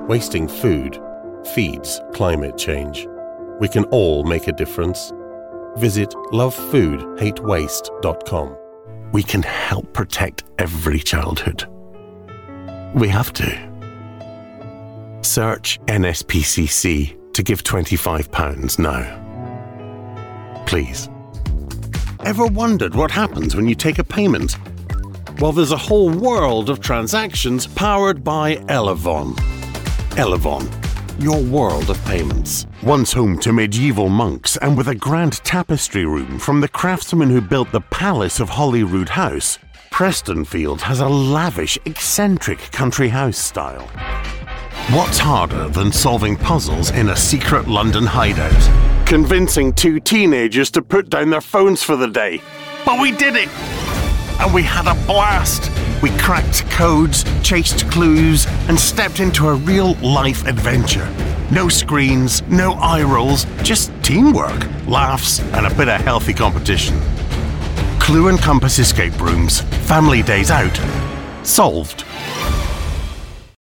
Wasting food feeds climate change. We can all make a difference. Visit lovefoodhatewaste.com. We can help protect every childhood. We have to. Search NSPCC to give £25 now. Please. Ever wondered what happens when you take a payment? Well, there's a whole world of transactions powered by Elevon. Elevon, your world of payments. Once home to medieval monks and with a grand tapestry room from the craftsman who built the Palace of Holyrood House, Prestonfield has a lavish, eccentric country house style. What's harder than solving puzzles in a secret London hideout? Convincing two teenagers to put down their phones for the day. But we did it! And we had a blast! We cracked codes, chased clues, and stepped into a real-life adventure. No screens, no eye rolls, just teamwork, laughs, and a bit of healthy competition. Clue and Compass escape rooms, family days out, solved.